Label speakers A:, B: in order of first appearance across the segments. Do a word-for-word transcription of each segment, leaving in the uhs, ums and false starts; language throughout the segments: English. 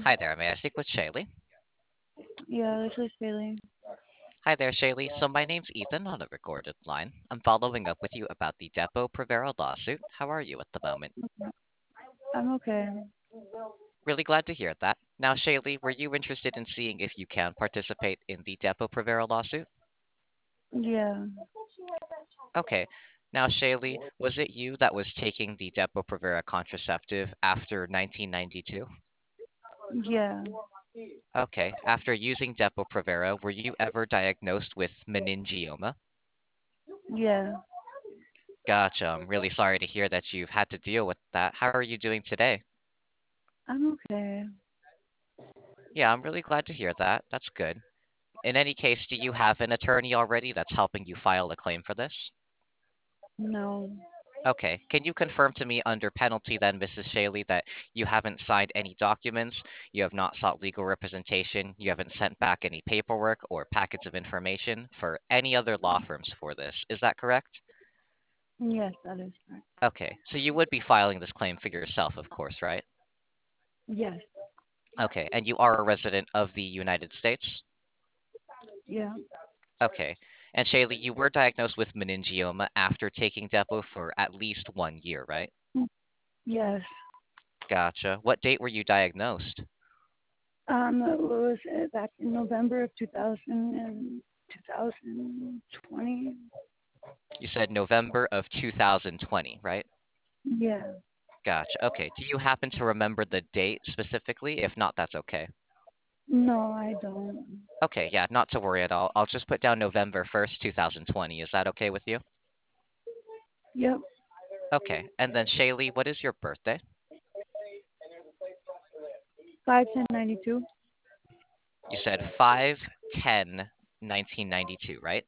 A: Hi there, may I speak with Shaylee?
B: Yeah, this is Bailey.
A: Hi there, Shaylee. So my name's Ethan on a recorded line. I'm following up with you about the Depo Provera lawsuit. How are you at the moment?
B: I'm okay.
A: Really glad to hear that. Now, Shaylee, were you interested in seeing if you can participate in the Depo Provera lawsuit?
B: Yeah,
A: Okay. Now, Shaylee, was it you that was taking the Depo Provera contraceptive after nineteen ninety-two?
B: yeah,
A: Okay. After using Depo Provera, were you ever diagnosed with meningioma?
B: yeah.
A: Gotcha. I'm really sorry to hear that you've had to deal with that. How are you doing today?
B: I'm okay.
A: Yeah, I'm really glad to hear that. That's good. In any case, do you have an attorney already that's helping you file a claim for this?
B: No,
A: Okay. Can you confirm to me under penalty then, Missus Shaley, that you haven't signed any documents, you have not sought legal representation, you haven't sent back any paperwork or packets of information for any other law firms for this? Is that correct?
B: yes, that is correct.
A: Okay. So you would be filing this claim for yourself, of course, right?
B: Yes,
A: Okay. And you are a resident of the United States?
B: yeah,
A: Okay. And Shaylee, you were diagnosed with meningioma after taking Depo for at least one year, right?
B: mm, yes.
A: Gotcha. What date were you diagnosed?
B: Um, what was it back in November of two thousand and two thousand twenty?
A: You said November of two thousand twenty, right?
B: Yeah.
A: Gotcha. Okay. Do you happen to remember the date specifically? If not, that's okay.
B: No, I don't.
A: Okay, yeah, not to worry at all. I'll just put down November first, two thousand twenty. Is that okay with you?
B: Yep.
A: Okay. And then Shaylee, what is your birthday?
B: Five ten ninety two.
A: You said five ten nineteen ninety-two, right?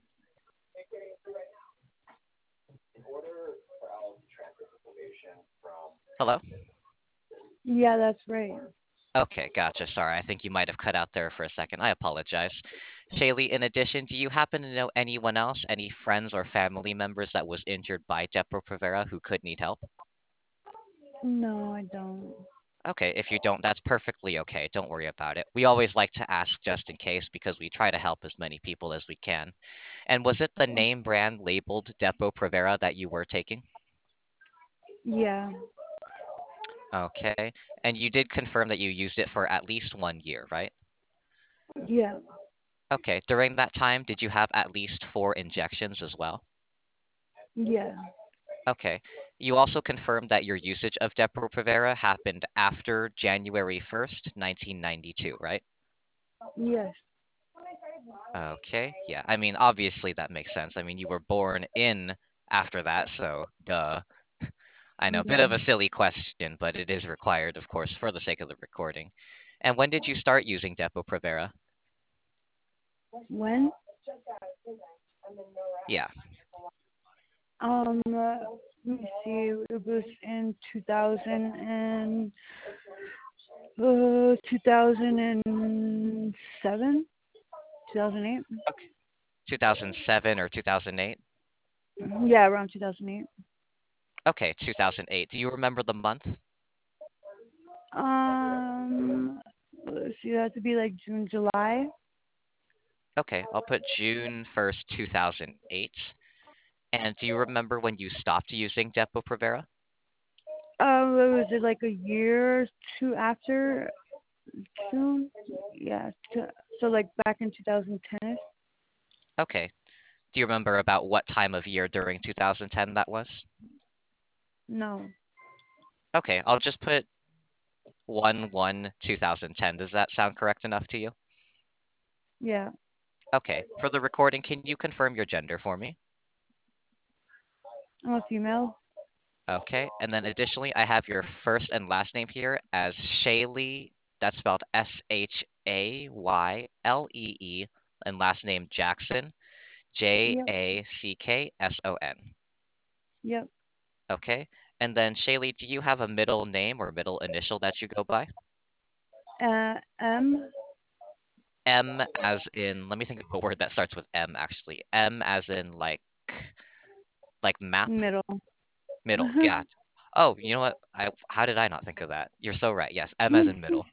A: Hello?
B: Yeah, that's right.
A: Okay, gotcha. Sorry, I think you might have cut out there for a second. I apologize. Shaylee, in addition, do you happen to know anyone else, any friends or family members that was injured by Depo-Provera who could need help?
B: No, I don't.
A: Okay, if you don't, that's perfectly okay. Don't worry about it. We always like to ask just in case because we try to help as many people as we can. And was it the name brand labeled Depo-Provera that you were taking?
B: Yeah,
A: Okay, and you did confirm that you used it for at least one year, right?
B: yeah,
A: Okay, during that time, did you have at least four injections as well?
B: yeah,
A: Okay. You also confirmed that your usage of Depo-Provera happened after January first, nineteen ninety-two, right?
B: yes.
A: Okay. Yeah. I mean, obviously that makes sense. I mean, you were born in after that, so duh. I know, bit
B: Yeah.
A: of a silly question, but it is required, of course, for the sake of the recording. And when did you start using Depo-Provera?
B: When?
A: Yeah.
B: Um, uh, let me see. It was in two thousand and uh, two thousand seven, two thousand eight.
A: Okay. two thousand seven or two thousand eight?
B: Yeah, around two thousand eight.
A: Okay, two thousand eight. Do you remember the month?
B: Um, let's see. That to be like June, July.
A: Okay, I'll put June first, two thousand eight. And do you remember when you stopped using Depo-Provera?
B: Um, what was it like a year or two after June? Yeah. T- so like back in two thousand ten.
A: Okay. Do you remember about what time of year during two thousand ten that was?
B: No.
A: Okay, I'll just put one one two thousand ten. Does that sound correct enough to you?
B: Yeah.
A: Okay. For the recording, can you confirm your gender for me?
B: I'm a female.
A: Okay. And then additionally, I have your first and last name here as Shaylee. That's spelled S H A Y L E E, and last name Jackson, J
B: Yep.
A: A C K S O N.
B: Yep.
A: Okay. And then Shaylee, do you have a middle name or middle initial that you go by?
B: Uh, M.
A: M as in, let me think of a word that starts with M actually. M as in like like map,
B: Middle.
A: middle. Got. Oh, you know what? I how did I not think of that? You're so right. Yes, M as in middle.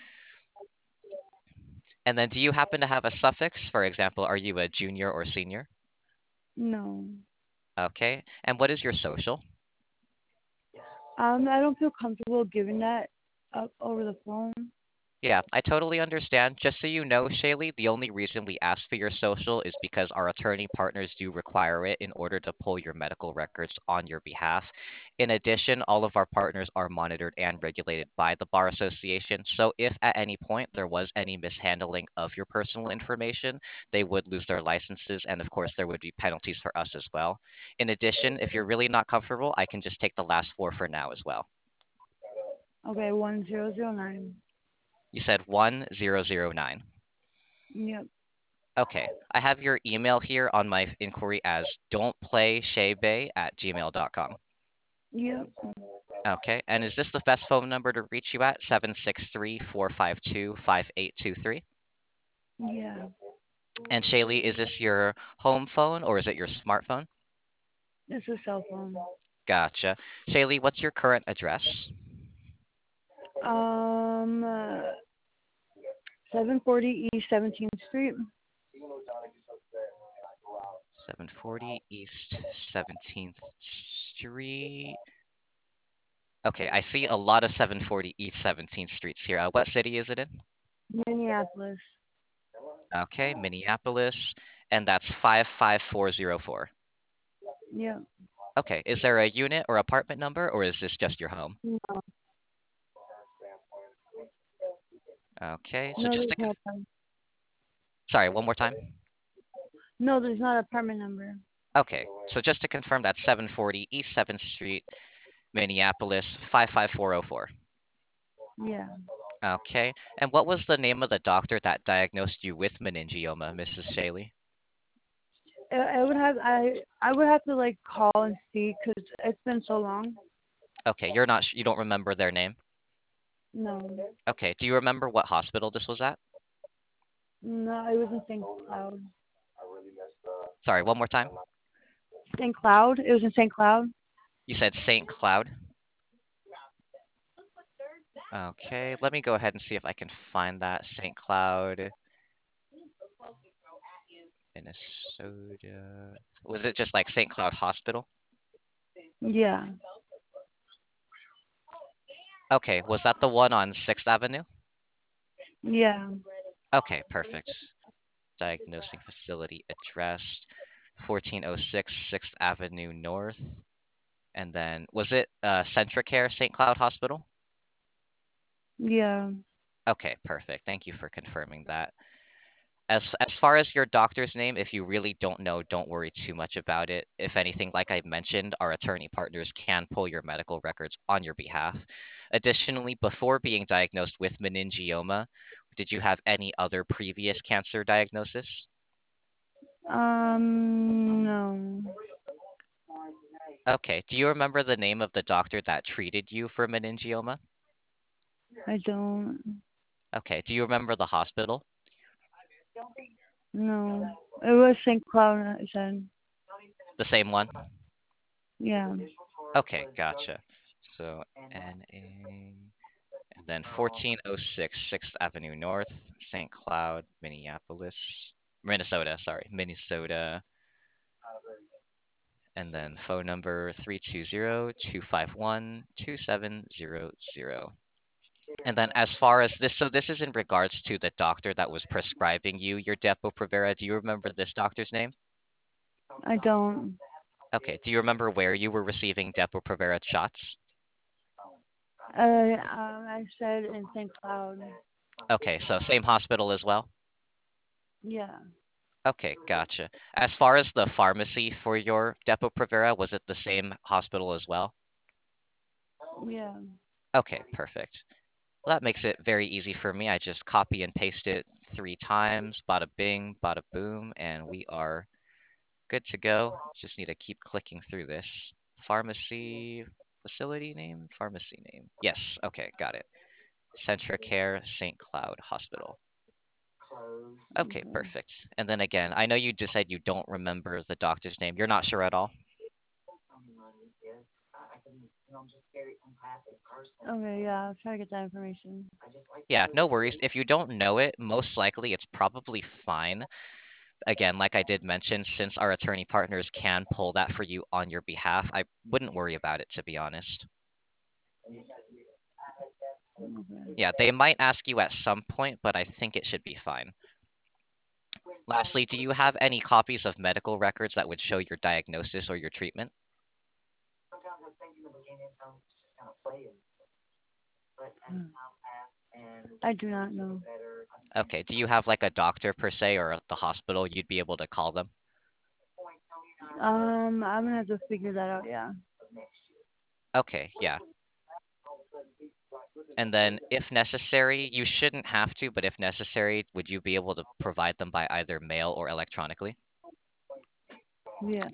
A: And then do you happen to have a suffix? For example, are you a junior or senior?
B: No.
A: Okay. And what is your social?
B: Um, I don't feel comfortable giving that up over the phone.
A: Yeah, I totally understand. Just so you know, Shaylee, the only reason we ask for your social is because our attorney partners do require it in order to pull your medical records on your behalf. In addition, all of our partners are monitored and regulated by the Bar Association. So if at any point there was any mishandling of your personal information, they would lose their licenses. And of course, there would be penalties for us as well. In addition, if you're really not comfortable, I can just take the last four for now as well.
B: Okay, one zero zero nine.
A: You said one zero zero nine.
B: Yep.
A: Okay, I have your email here on my inquiry as don'tplayshaybay at gmail dot com.
B: Yep.
A: Okay, and is this the best phone number to reach you at? seven six three, four five two, five eight two three.
B: Yeah.
A: And Shaylee, is this your home phone or is it your smartphone?
B: It's a cell phone.
A: Gotcha. Shaylee, what's your current address?
B: Um, uh, seven forty East seventeenth Street.
A: seven forty East seventeenth Street. Okay, I see a lot of seven forty East seventeenth Streets here. Uh, what city is it in?
B: Minneapolis.
A: Okay, Minneapolis, and that's five five four zero four.
B: Yep.
A: Okay, is there a unit or apartment number, or is this just your home?
B: No,
A: Okay, so
B: no,
A: just
B: there's
A: to
B: no
A: conf-
B: apartment.
A: sorry, one more time.
B: No, there's not an apartment number.
A: Okay, so just to confirm, that's seven forty East seventh Street, Minneapolis, five five four zero four.
B: Yeah.
A: Okay, and what was the name of the doctor that diagnosed you with meningioma, Missus Shaley?
B: I, I would have I I would have to like call and see because it's been so long.
A: Okay, you're not, sh- you don't remember their name?
B: No,
A: Okay, do you remember what hospital this was at?
B: no, it was in Saint Cloud.
A: Sorry, one more time.
B: Saint Cloud. It was in Saint Cloud.
A: You said Saint Cloud. Okay, let me go ahead and see if I can find that. Saint Cloud, Minnesota. Was it just like Saint Cloud Hospital?
B: Yeah.
A: Okay, was that the one on sixth Avenue?
B: Yeah.
A: Okay, perfect. Diagnosing facility address fourteen oh six sixth Avenue North. And then was it uh, Centricare Saint Cloud Hospital?
B: Yeah.
A: Okay, perfect. Thank you for confirming that. As as far as your doctor's name, if you really don't know, don't worry too much about it. If anything, like I mentioned, our attorney partners can pull your medical records on your behalf. Additionally, before being diagnosed with meningioma, did you have any other previous cancer diagnosis?
B: Um. No,
A: Okay. Do you remember the name of the doctor that treated you for meningioma?
B: I don't.
A: Okay. Do you remember the hospital?
B: No, it was Saint Cloud. I said.
A: The same one?
B: Yeah.
A: Okay, gotcha. So N A and then fourteen oh six sixth Avenue North, Saint Cloud, Minneapolis, Minnesota, sorry, Minnesota. And then phone number three two zero, two five one, two seven zero zero. And then as far as this, so this is in regards to the doctor that was prescribing you your Depo-Provera. Do you remember this doctor's name?
B: I don't.
A: Okay. Do you remember where you were receiving Depo-Provera shots?
B: Uh, um, I said in Saint Cloud.
A: Okay, so same hospital as well?
B: Yeah.
A: Okay, gotcha. As far as the pharmacy for your Depo-Provera, was it the same hospital as well?
B: Yeah.
A: Okay, perfect. Well, that makes it very easy for me. I just copy and paste it three times, bada bing, bada boom, and we are good to go. Just need to keep clicking through this. Pharmacy, facility name, pharmacy name. Yes, okay, got it. Centricare Saint Cloud Hospital. Okay,
B: Okay.
A: perfect. And then again, I know you just said you don't remember the doctor's name. You're not sure at all?
B: Okay, yeah, I'll try to get that information.
A: Yeah, no worries. If you don't know it, most likely it's probably fine. Again, like I did mention, since our attorney partners can pull that for you on your behalf, I wouldn't worry about it, to be honest.
B: Okay.
A: Yeah, they might ask you at some point, but I think it should be fine. Lastly, do you have any copies of medical records that would show your diagnosis or your treatment?
B: Hmm. I do not know.
A: Okay, do you have like a doctor per se or at the hospital you'd be able to call them?
B: Um, I'm gonna have to figure that out. Yeah.
A: Okay, yeah. And then if necessary, you shouldn't have to, but if necessary, would you be able to provide them by either mail or electronically?
B: Yeah.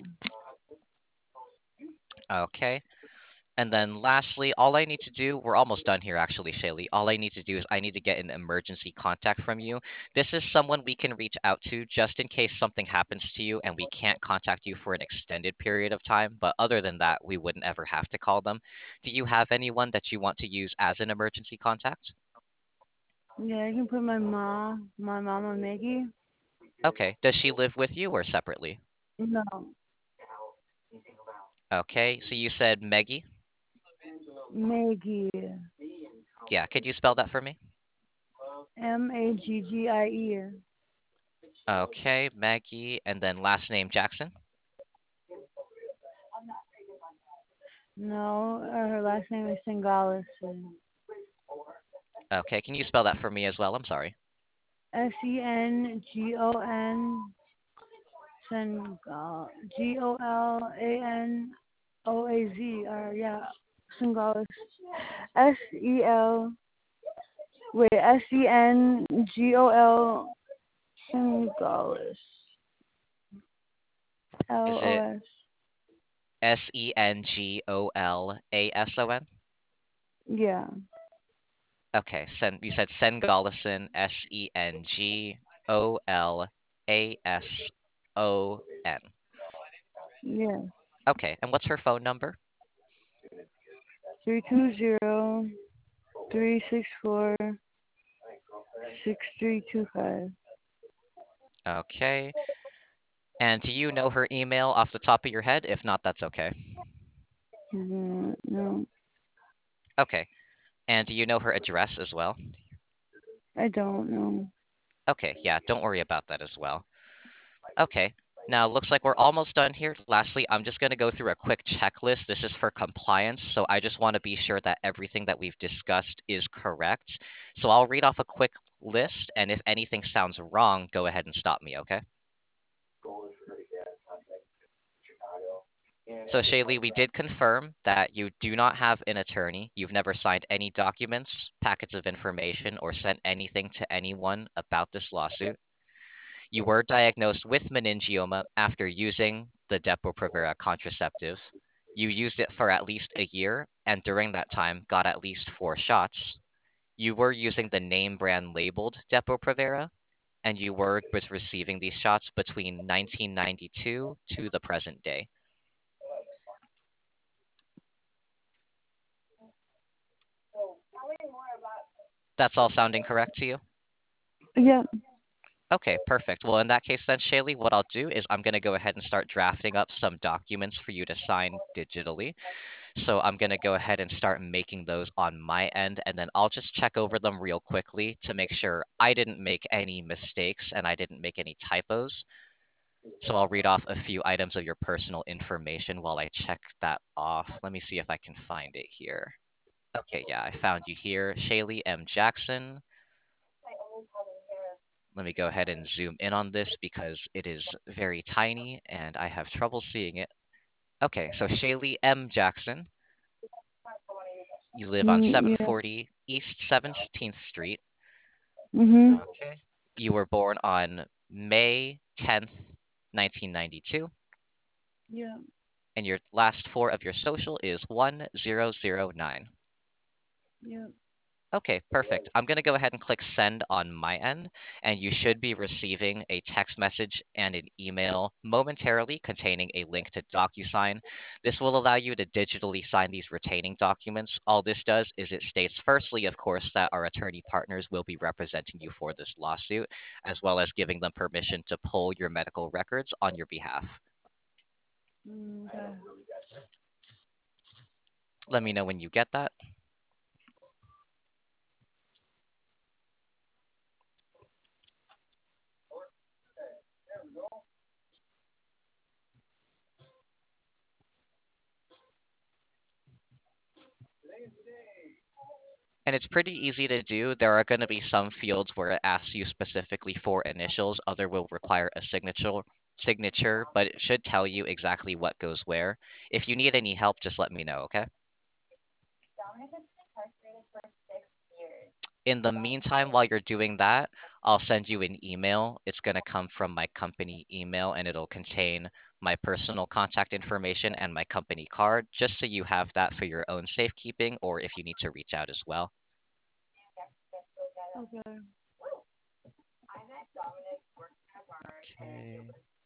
A: Okay. And then lastly, all I need to do, we're almost done here actually, Shaylee. All I need to do is I need to get an emergency contact from you. This is someone we can reach out to just in case something happens to you and we can't contact you for an extended period of time. But other than that, we wouldn't ever have to call them. Do you have anyone that you want to use as an emergency contact?
B: Yeah, I can put my mom, my mama Maggie.
A: Okay. Does she live with you or separately?
B: No,
A: Okay. So you said Meggie?
B: Maggie.
A: Yeah. Could you spell that for me?
B: M A G G I E.
A: Okay. Maggie. And then last name Jackson?
B: No, uh, her last name is Singales.
A: Okay. Can you spell that for me as well? I'm sorry.
B: S E N G O N Sengal G O L A N O A Z. Or yeah, Singales. S E L. Wait, S E N G O L Singales. L
A: Is
B: O
A: it
B: S.
A: S E N G O L A S O N?
B: Yeah.
A: Okay. Sen, you said Sengalison, S E N G O L A S O N.
B: Yeah.
A: Okay. And what's her phone number?
B: Three two zero three six four six three two five.
A: Okay. And do you know her email off the top of your head? If not, that's okay.
B: Mm, no,
A: Okay. And do you know her address as well?
B: I don't know.
A: Okay, yeah, don't worry about that as well. Okay, now looks like we're almost done here. Lastly, I'm just going to go through a quick checklist. This is for compliance, so I just want to be sure that everything that we've discussed is correct. So I'll read off a quick list, and if anything sounds wrong, go ahead and stop me, okay? So Shaylee, we did confirm that you do not have an attorney. You've never signed any documents, packets of information, or sent anything to anyone about this lawsuit. You were diagnosed with meningioma after using the Depo-Provera contraceptive. You used it for at least a year, and during that time got at least four shots. You were using the name brand labeled Depo-Provera, and you were was receiving these shots between nineteen ninety-two to the present day. That's all sounding correct to you?
B: Yeah.
A: Okay, perfect. Well, in that case then, Shaylee, what I'll do is I'm going to go ahead and start drafting up some documents for you to sign digitally. So I'm going to go ahead and start making those on my end, and then I'll just check over them real quickly to make sure I didn't make any mistakes and I didn't make any typos. So I'll read off a few items of your personal information while I check that off. Let me see if I can find it here. Okay, yeah, I found you here. Shaylee M. Jackson. Let me go ahead and zoom in on this because it is very tiny and I have trouble seeing it. Okay, so Shaylee M. Jackson. You live on
B: Mm, yeah.
A: seven forty East seventeenth Street.
B: Mhm.
A: Okay. You were born on May tenth, nineteen ninety-two,
B: Yeah.
A: and your last four of your social is one zero zero nine.
B: Yeah.
A: Okay, perfect. I'm going to go ahead and click send on my end, and you should be receiving a text message and an email momentarily containing a link to DocuSign. This will allow you to digitally sign these retaining documents. All this does is it states, firstly, of course, that our attorney partners will be representing you for this lawsuit, as well as giving them permission to pull your medical records on your behalf.
B: Mm, okay.
A: Let me know when you get that. And it's pretty easy to do. There are going to be some fields where it asks you specifically for initials. Other will require a signature signature, but it should tell you exactly what goes where. If you need any help, just let me know, okay? In the meantime, while you're doing that, I'll send you an email. It's going to come from my company email, and it'll contain my personal contact information and my company card, just so you have that for your own safekeeping or if you need to reach out as well.
B: Okay.
A: Okay.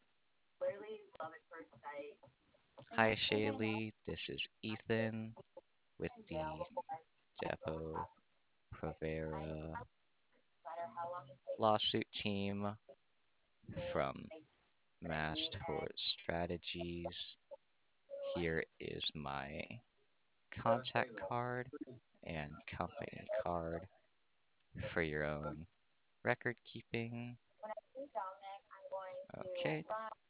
A: Hi, Shaylee. This is Ethan with the Depo Provera lawsuit team from Mass Tort Strategies. Here is my contact card and company card for your own record keeping. Okay.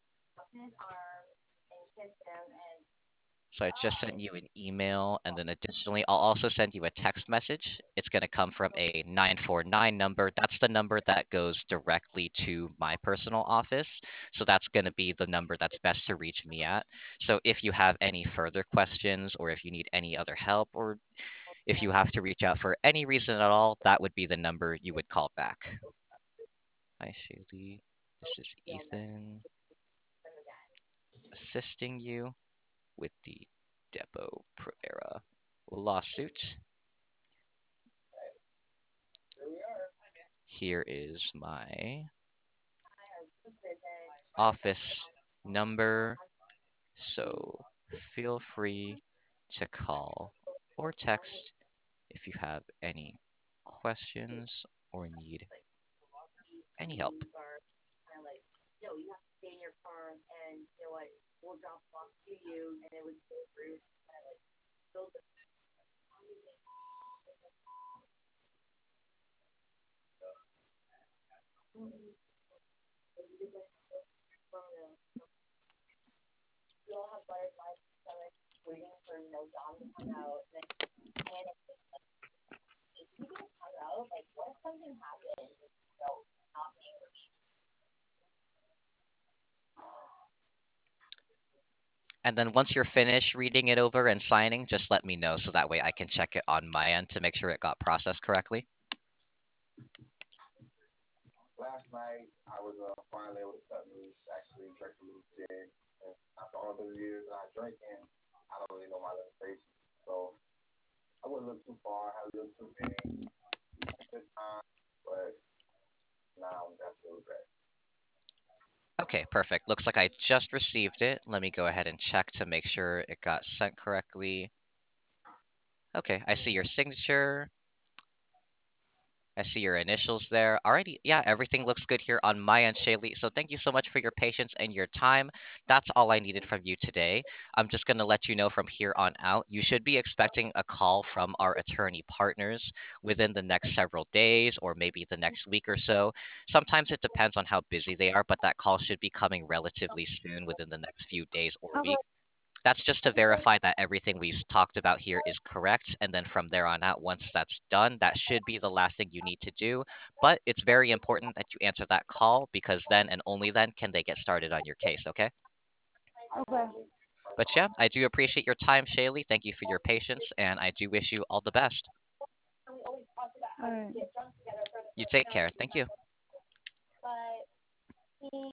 A: So I just sent you an email, and then additionally, I'll also send you a text message. It's going to come from a nine four nine number. That's the number that goes directly to my personal office. So that's going to be the number that's best to reach me at. So if you have any further questions, or if you need any other help, or if you have to reach out for any reason at all, that would be the number you would call back. Hi, Shaylee. This is Ethan assisting you with the Depo Provera lawsuit. Here is my office number, so feel free to call or text if you have any questions or need any help. And then once you're finished reading it over and signing, just let me know so that way I can check it on my end to make sure it got processed correctly. Last night, I was uh, finally able to cut loose, actually drink a little bit. And after all those years I drinking, I don't really know my limitations. So I wouldn't look too far, I look too big, good time, but now that's really bad. Okay, perfect. Looks like I just received it. Let me go ahead and check to make sure it got sent correctly. Okay, I see your signature. I see your initials there. Alrighty, yeah, everything looks good here on my end, Shaylee. So thank you so much for your patience and your time. That's all I needed from you today. I'm just going to let you know from here on out, you should be expecting a call from our attorney partners within the next several days or maybe the next week or so. Sometimes it depends on how busy they are, but that call should be coming relatively soon within the next few days or
B: Okay.
A: week. That's just to verify that everything we've talked about here is correct. And then from there on out, once that's done, that should be the last thing you need to do. But it's very important that you answer that call because then and only then can they get started on your case, okay?
B: Okay.
A: But yeah, I do appreciate your time, Shaylee. Thank you for your patience, and I do wish you all the best.
B: All right.
A: You take care. Thank you.